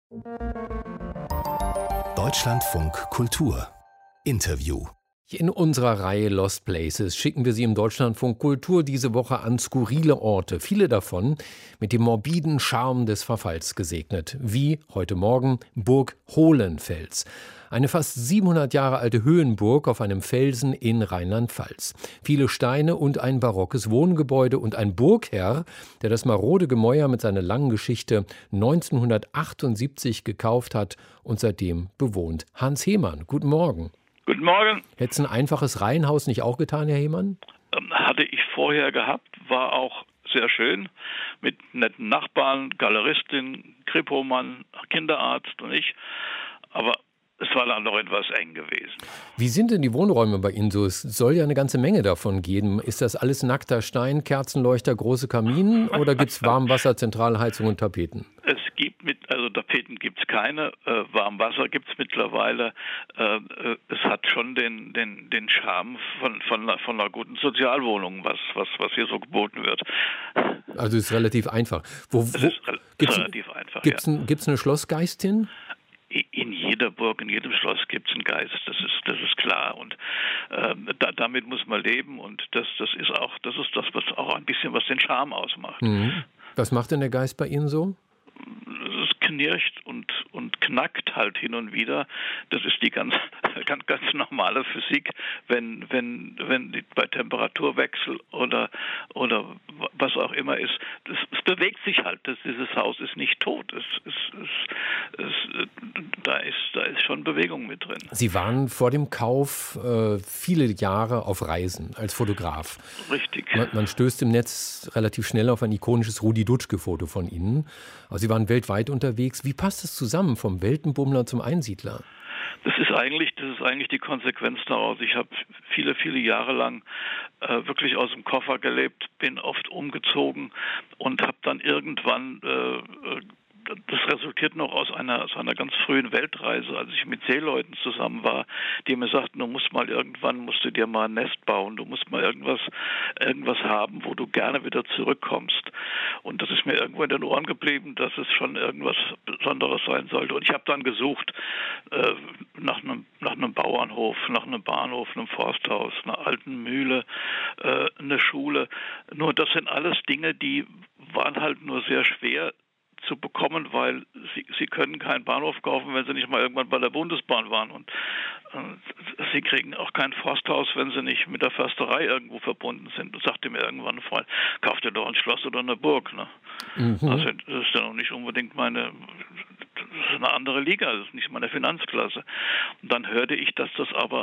Deutschlandfunk Kultur Interview. In unserer Reihe Lost Places schicken wir Sie im Deutschlandfunk Kultur diese Woche an skurrile Orte, viele davon mit dem morbiden Charme des Verfalls gesegnet, wie heute Morgen Burg Hohlenfels. Eine fast 700 Jahre alte Höhenburg auf einem Felsen in Rheinland-Pfalz. Viele Steine und ein barockes Wohngebäude und ein Burgherr, der das marode Gemäuer mit seiner langen Geschichte 1978 gekauft hat und seitdem bewohnt. Hans Hehmann, guten Morgen. Guten Morgen. Hätte es ein einfaches Reihenhaus nicht auch getan, Herr Hehmann? Hatte ich vorher gehabt, war auch sehr schön, mit netten Nachbarn, Galeristin, Kripomann, Kinderarzt und ich, aber es war dann noch etwas eng gewesen. Wie sind denn die Wohnräume bei Ihnen so? Es soll ja eine ganze Menge davon geben. Ist das alles nackter Stein, Kerzenleuchter, große Kaminen oder gibt es Warmwasser, Zentralheizung und Tapeten? Tapeten gibt es keine, Warmwasser gibt es mittlerweile. Es hat schon den Charme von einer guten Sozialwohnung, was hier so geboten wird. Also es ist relativ einfach. Es ist relativ einfach, Gibt es eine Schlossgeistin? In jeder Burg, in jedem Schloss gibt es einen Geist, das ist klar. Und damit muss man leben und das ist das, was auch ein bisschen was den Charme ausmacht. Mhm. Was macht denn der Geist bei Ihnen so? Es knirscht und knackt halt hin und wieder. Das ist die ganz normale Physik, wenn bei Temperaturwechsel oder was auch immer ist. Es bewegt sich halt. Dieses Haus ist nicht tot. Da ist schon Bewegung mit drin. Sie waren vor dem Kauf viele Jahre auf Reisen als Fotograf. Richtig. Man stößt im Netz relativ schnell auf ein ikonisches Rudi Dutschke-Foto von Ihnen. Aber Sie waren weltweit unterwegs. Wie passt das zusammen, vom Weltenbummler zum Einsiedler? Das ist eigentlich die Konsequenz daraus. Ich habe viele Jahre lang wirklich aus dem Koffer gelebt, bin oft umgezogen und habe dann irgendwann das resultiert noch aus einer ganz frühen Weltreise, als ich mit Seeleuten zusammen war, die mir sagten, irgendwann musst du dir mal ein Nest bauen, du musst mal irgendwas haben, wo du gerne wieder zurückkommst. Und das ist mir irgendwo in den Ohren geblieben, dass es schon irgendwas Besonderes sein sollte. Und ich habe dann gesucht nach einem Bauernhof, nach einem Bahnhof, einem Forsthaus, einer alten Mühle, eine Schule. Nur das sind alles Dinge, die waren halt nur sehr schwer zu bekommen, weil sie können keinen Bahnhof kaufen, wenn sie nicht mal irgendwann bei der Bundesbahn waren und sie kriegen auch kein Forsthaus, wenn sie nicht mit der Försterei irgendwo verbunden sind. Das sagte mir irgendwann ein Freund, kauf dir doch ein Schloss oder eine Burg. Ne? Mhm. Also das ist ja noch nicht unbedingt das ist eine andere Liga, das ist nicht meine Finanzklasse. Und dann hörte ich, dass das aber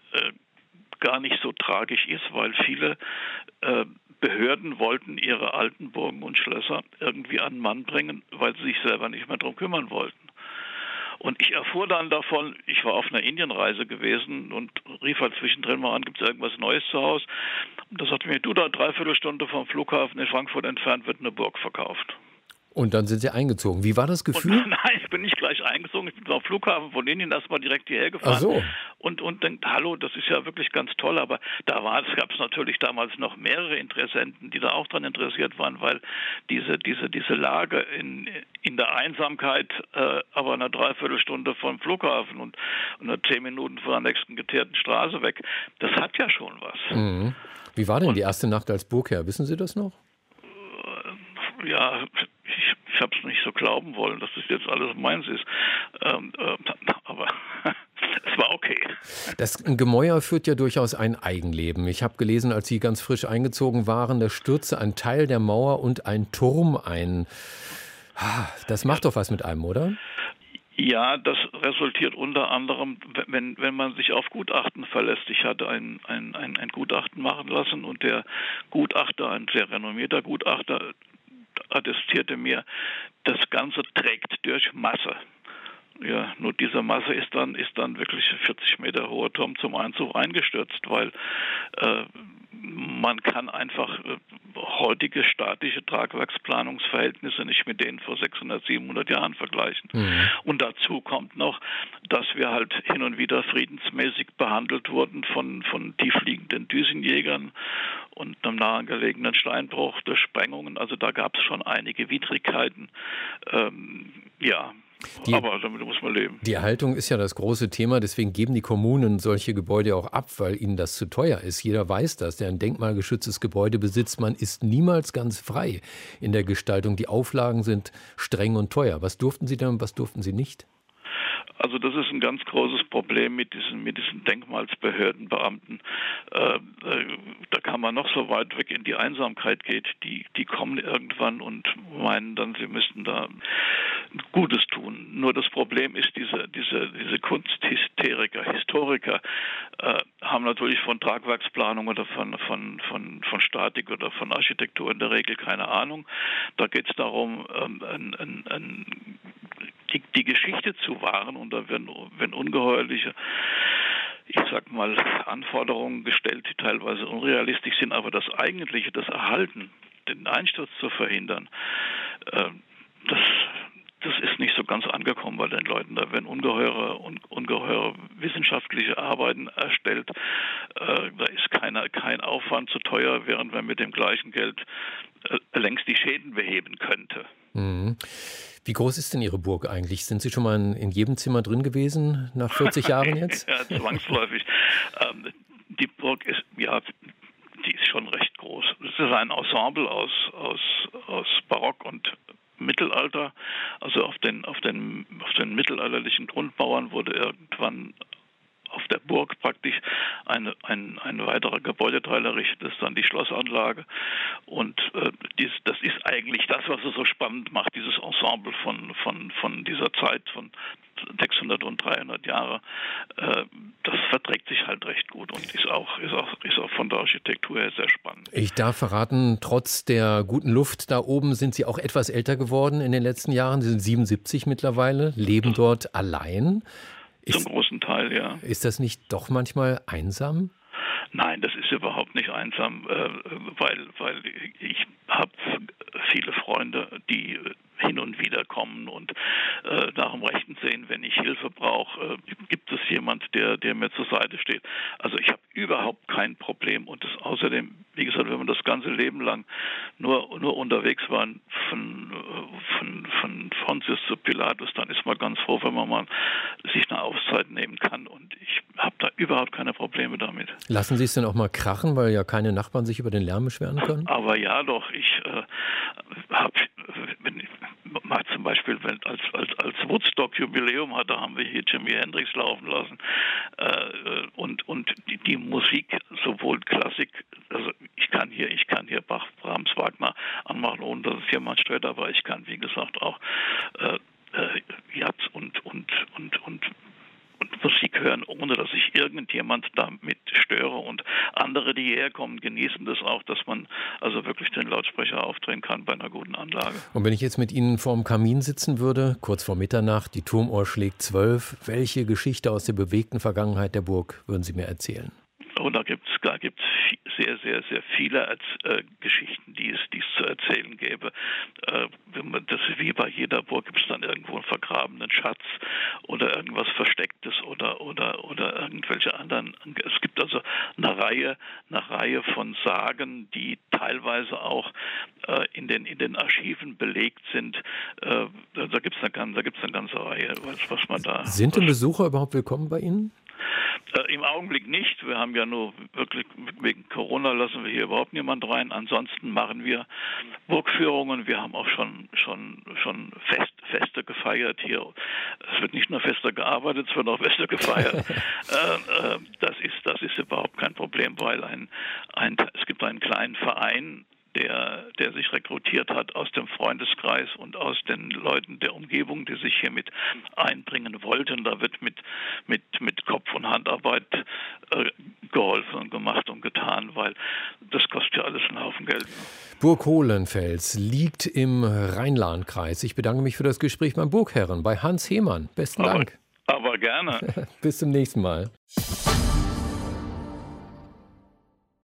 gar nicht so tragisch ist, weil viele Behörden wollten ihre alten Burgen und Schlösser irgendwie an den Mann bringen, weil sie sich selber nicht mehr darum kümmern wollten. Und ich erfuhr dann davon, ich war auf einer Indienreise gewesen und rief halt zwischendrin mal an, gibt es irgendwas Neues zu Hause? Und da sagte mir, du, da 3/4 Stunde vom Flughafen in Frankfurt entfernt wird eine Burg verkauft. Und dann sind Sie eingezogen. Wie war das Gefühl? Nein, ich bin nicht gleich eingezogen. Ich bin am Flughafen von Indien erstmal direkt hierher gefahren. Ach so. Und denkt, hallo, das ist ja wirklich ganz toll. Aber gab es natürlich damals noch mehrere Interessenten, die da auch dran interessiert waren, weil diese Lage in der Einsamkeit, aber eine 3/4 Stunde vom Flughafen und 10 Minuten von der nächsten geteerten Straße weg, das hat ja schon was. Mhm. Wie war denn die erste Nacht als Burgherr? Wissen Sie das noch? Ja, ich habe es nicht so glauben wollen, dass das jetzt alles meins ist. Aber es war okay. Das Gemäuer führt ja durchaus ein Eigenleben. Ich habe gelesen, als Sie ganz frisch eingezogen waren, da stürzte ein Teil der Mauer und ein Turm ein. Das macht doch was mit einem, oder? Ja, das resultiert unter anderem, wenn man sich auf Gutachten verlässt. Ich hatte ein Gutachten machen lassen und der Gutachter, ein sehr renommierter Gutachter, attestierte mir, das Ganze trägt durch Masse. Ja, nur diese Masse ist dann wirklich 40 Meter hoher Turm zum Einzug eingestürzt, weil man kann einfach heutige statische Tragwerksplanungsverhältnisse nicht mit denen vor 600, 700 Jahren vergleichen. Mhm. Und dazu kommt noch, dass wir halt hin und wieder friedensmäßig behandelt wurden von tiefliegenden Düsenjägern und einem nahegelegenen Steinbruch durch Sprengungen. Also da gab es schon einige Widrigkeiten. Aber damit muss man leben. Die Erhaltung ist ja das große Thema, deswegen geben die Kommunen solche Gebäude auch ab, weil ihnen das zu teuer ist. Jeder weiß das, der ein denkmalgeschütztes Gebäude besitzt. Man ist niemals ganz frei in der Gestaltung. Die Auflagen sind streng und teuer. Was durften Sie denn und was durften Sie nicht? Also das ist ein ganz großes Problem mit diesen Denkmalsbehördenbeamten. Da kann man noch so weit weg in die Einsamkeit geht. Die kommen irgendwann und meinen dann, sie müssten da Gutes tun. Nur das Problem ist, diese Historiker haben natürlich von Tragwerksplanung oder von Statik oder von Architektur in der Regel keine Ahnung. Da geht es darum, die Geschichte zu wahren, und da werden ungeheuerliche, ich sag mal, Anforderungen gestellt, die teilweise unrealistisch sind, aber das Eigentliche, das Erhalten, den Einsturz zu verhindern, das ist nicht so ganz angekommen bei den Leuten. Da werden ungeheure wissenschaftliche Arbeiten erstellt. Da ist kein Aufwand zu teuer, während man mit dem gleichen Geld längst die Schäden beheben könnte. Mhm. Wie groß ist denn Ihre Burg eigentlich? Sind Sie schon mal in jedem Zimmer drin gewesen, nach 40 Jahren jetzt? Ja, zwangsläufig. Die Burg ist, ja, die ist schon recht groß. Es ist ein Ensemble aus Barock und Mittelalter. Also auf den mittelalterlichen Grundmauern wurde irgendwann auf der Burg praktisch ein weiterer Gebäudeteil errichtet, das ist dann die Schlossanlage. Und das ist eigentlich das, was es so spannend macht, dieses Ensemble von dieser Zeit, von 600 und 300 Jahre. Das verträgt sich halt recht gut und ist auch von der Architektur her sehr spannend. Ich darf verraten, trotz der guten Luft da oben sind Sie auch etwas älter geworden in den letzten Jahren. Sie sind 77 mittlerweile, leben dort allein. Zum großen Teil, ja. Ist das nicht doch manchmal einsam? Nein, das ist überhaupt nicht einsam, weil ich habe viele Freunde, die hin und wieder kommen und nach dem Rechten sehen, wenn ich Hilfe brauche, gibt es jemand, der mir zur Seite steht. Also ich habe überhaupt kein Problem, und das außerdem, wie gesagt, wenn man das ganze Leben lang nur unterwegs war, von Pontius zu Pilatus, dann ist man ganz froh, wenn man mal sich eine Auszeit nehmen kann, und ich habe da überhaupt keine Probleme damit. Lassen Sie es denn auch mal krachen, weil ja keine Nachbarn sich über den Lärm beschweren können? Aber ja doch, ich habe mal zum Beispiel, als Woodstock Jubiläum hatte, haben wir hier Jimi Hendrix laufen lassen, und die Musik, sowohl Klassik, also ich kann hier Bach, Brahms, Wagner anmachen, ohne dass es jemand stört, aber ich kann, wie gesagt, auch Jazz und Musik hören, ohne dass ich irgendjemand damit störe, und andere, die hierher kommen, genießen das auch, dass man also wirklich den Lautsprecher aufdrehen kann bei einer guten Anlage. Und wenn ich jetzt mit Ihnen vorm Kamin sitzen würde, kurz vor Mitternacht, die Turmuhr schlägt 12, welche Geschichte aus der bewegten Vergangenheit der Burg würden Sie mir erzählen? Und da gibt's sehr, sehr, sehr viele Geschichten, die es zu erzählen gäbe. Das ist wie bei jeder Burg, gibt es dann irgendwo einen vergrabenen Schatz oder irgendwas Verstecktes oder irgendwelche anderen. Es gibt also eine Reihe von Sagen, die teilweise auch in den Archiven belegt sind. Da gibt's eine ganze Reihe, was man da. Sind denn Besucher überhaupt willkommen bei Ihnen? Im Augenblick nicht. Wir haben ja nur wirklich, wegen Corona lassen wir hier überhaupt niemand rein. Ansonsten machen wir Burgführungen. Wir haben auch schon Feste gefeiert hier. Es wird nicht nur Feste gearbeitet, es wird auch Feste gefeiert. Das ist überhaupt kein Problem, weil es gibt einen kleinen Verein, der sich rekrutiert hat aus dem Freundeskreis und aus den Leuten der Umgebung, die sich hier mit einbringen wollten. Da wird mit Kopf- und Handarbeit geholfen und gemacht und getan, weil das kostet ja alles einen Haufen Geld. Burg Hohlenfels liegt im Rhein-Lahn-Kreis. Ich bedanke mich für das Gespräch beim Burgherren, bei Hans Hehmann. Besten Dank. Aber gerne. Bis zum nächsten Mal.